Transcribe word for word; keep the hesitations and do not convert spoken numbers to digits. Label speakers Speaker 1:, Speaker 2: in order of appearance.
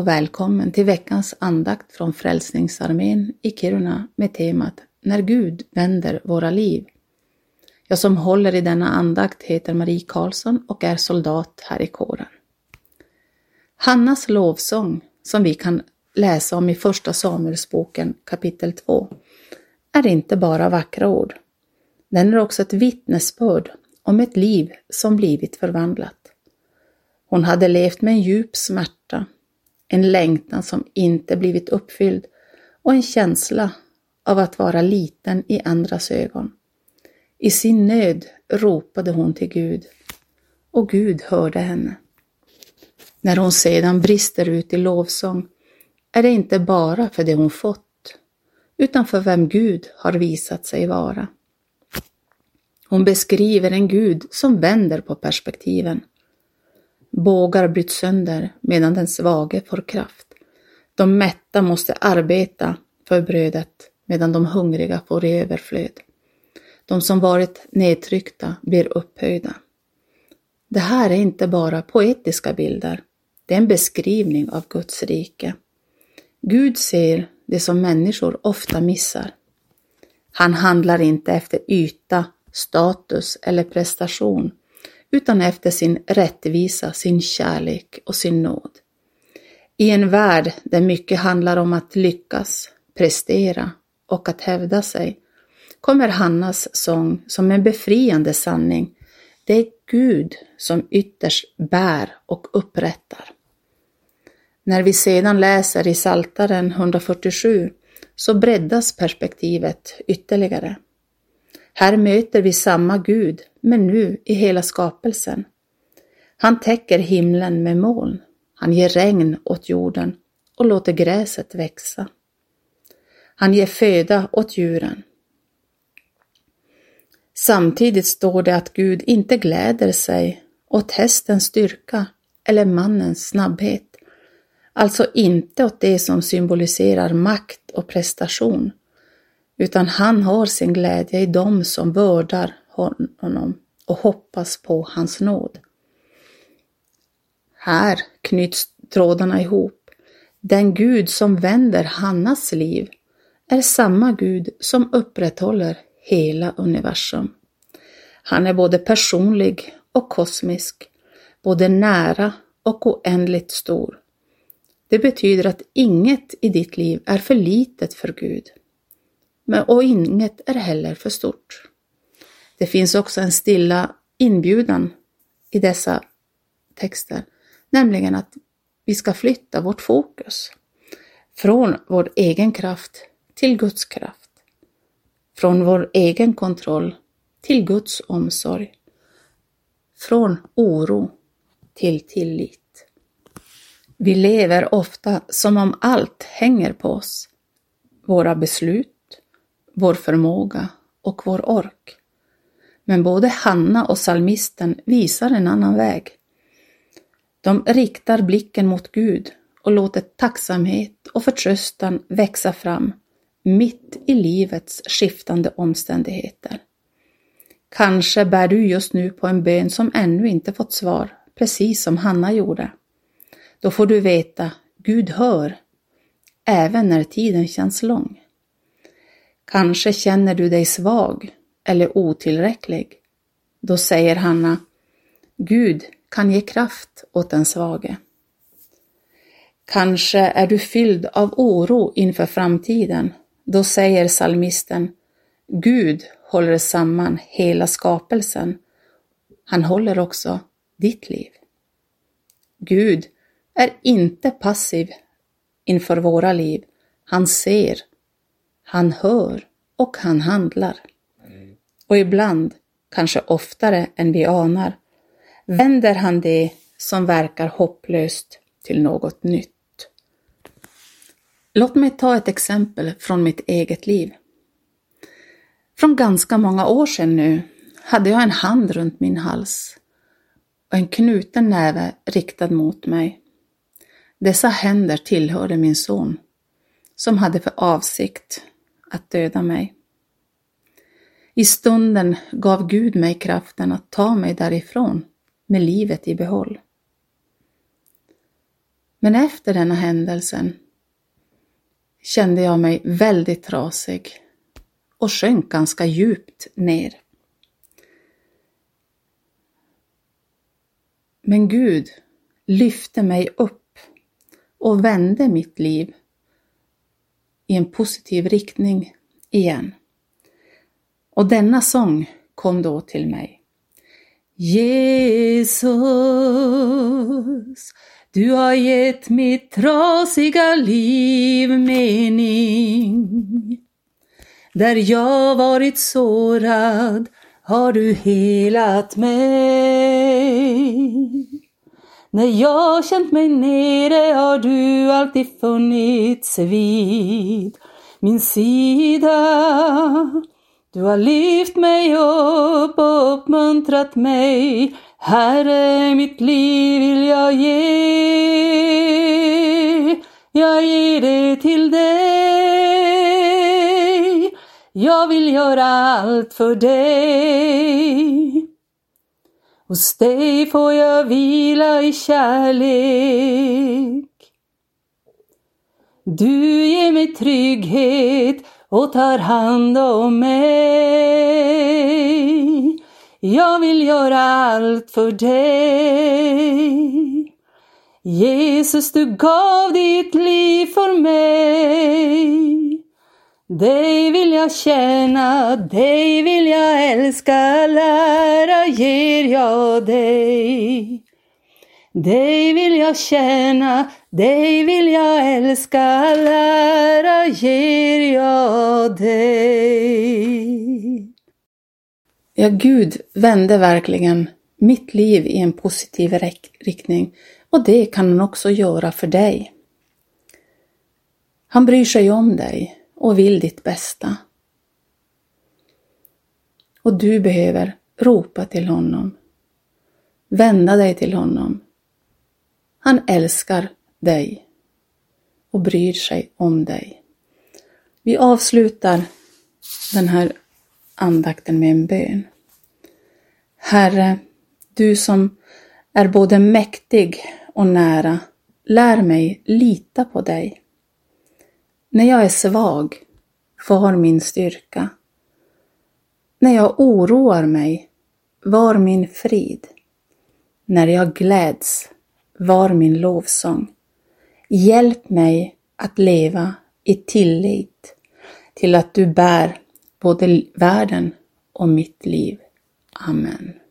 Speaker 1: och välkommen till veckans andakt från Frälsningsarmén i Kiruna med temat När Gud vänder våra liv. Jag som håller i denna andakt heter Marie Karlsson och är soldat här i kåren. Hannas lovsång, som vi kan läsa om i första Samuelsboken kapitel två, är inte bara vackra ord. Den är också ett vittnesbörd om ett liv som blivit förvandlat. Hon hade levt med en djup smärta, en längtan som inte blivit uppfylld och en känsla av att vara liten i andras ögon. I sin nöd ropade hon till Gud och Gud hörde henne. När hon sedan brister ut i lovsång är det inte bara för det hon fått, utan för vem Gud har visat sig vara. Hon beskriver en Gud som vänder på perspektiven. Bågar bryts sönder medan den svage får kraft. De mätta måste arbeta för brödet medan de hungriga får i överflöd. De som varit nedtryckta blir upphöjda. Det här är inte bara poetiska bilder. Det är en beskrivning av Guds rike. Gud ser det som människor ofta missar. Han handlar inte efter yta, status eller prestation, utan efter sin rättvisa, sin kärlek och sin nåd. I en värld där mycket handlar om att lyckas, prestera och att hävda sig, kommer Hannas sång som en befriande sanning. Det är Gud som ytterst bär och upprättar. När vi sedan läser i Psaltaren hundrafyrtiosju så breddas perspektivet ytterligare. Här möter vi samma Gud, men nu i hela skapelsen. Han täcker himlen med moln. Han ger regn åt jorden och låter gräset växa. Han ger föda åt djuren. Samtidigt står det att Gud inte gläder sig åt hästens styrka eller mannens snabbhet. Alltså inte åt det som symboliserar makt och prestation. Utan han har sin glädje i dem som vördar honom och hoppas på hans nåd. Här knyts trådarna ihop. Den Gud som vänder Hannas liv är samma Gud som upprätthåller hela universum. Han är både personlig och kosmisk, både nära och oändligt stor. Det betyder att inget i ditt liv är för litet för Gud. Men, och inget är heller för stort. Det finns också en stilla inbjudan i dessa texter, nämligen att vi ska flytta vårt fokus från vår egen kraft till Guds kraft, från vår egen kontroll till Guds omsorg, från oro till tillit. Vi lever ofta som om allt hänger på oss, våra beslut, vår förmåga och vår ork. Men både Hanna och psalmisten visar en annan väg. De riktar blicken mot Gud och låter tacksamhet och förtröstan växa fram mitt i livets skiftande omständigheter. Kanske bär du just nu på en bön som ännu inte fått svar, precis som Hanna gjorde. Då får du veta, Gud hör, även när tiden känns lång. Kanske känner du dig svag eller otillräcklig. Då säger Hanna, Gud kan ge kraft åt den svage. Kanske är du fylld av oro inför framtiden. Då säger psalmisten, Gud håller samman hela skapelsen. Han håller också ditt liv. Gud är inte passiv inför våra liv. Han ser, han hör och han handlar. Och ibland, kanske oftare än vi anar, vänder han det som verkar hopplöst till något nytt. Låt mig ta ett exempel från mitt eget liv. Från ganska många år sedan nu hade jag en hand runt min hals och en knuten näve riktad mot mig. Dessa händer tillhörde min son, som hade för avsikt att döda mig. I stunden gav Gud mig kraften att ta mig därifrån med livet i behåll. Men efter denna händelsen kände jag mig väldigt trasig och sjönk ganska djupt ner. Men Gud lyfte mig upp och vände mitt liv i en positiv riktning igen. Och denna sång kom då till mig. Jesus, du har gett mitt trasiga liv mening. Där jag varit sårad har du helat mig. När jag känt mig nere har du alltid funnits vid min sida. Du har lyft mig upp och uppmuntrat mig. Herre, mitt liv vill jag ge. Jag ger det till dig. Jag vill göra allt för dig. Hos dig får jag vila i kärlek. Du ger mig trygghet och tar hand om mig. Jag vill göra allt för dig. Jesus, du gav ditt liv för mig. Dig vill jag tjäna, dig vill jag älska, lära ger jag dig. Dig vill jag tjäna, dig vill jag älska, lära ger jag dig. Ja, Gud vände verkligen mitt liv i en positiv riktning, och det kan han också göra för dig. Han bryr sig om dig och vill ditt bästa. Och du behöver ropa till honom. Vända dig till honom. Han älskar dig och bryr sig om dig. Vi avslutar den här andakten med en bön. Herre, du som är både mäktig och nära, lär mig lita på dig. När jag är svag, var min styrka. När jag oroar mig, var min frid. När jag gläds, var min lovsång. Hjälp mig att leva i tillit till att du bär både världen och mitt liv. Amen.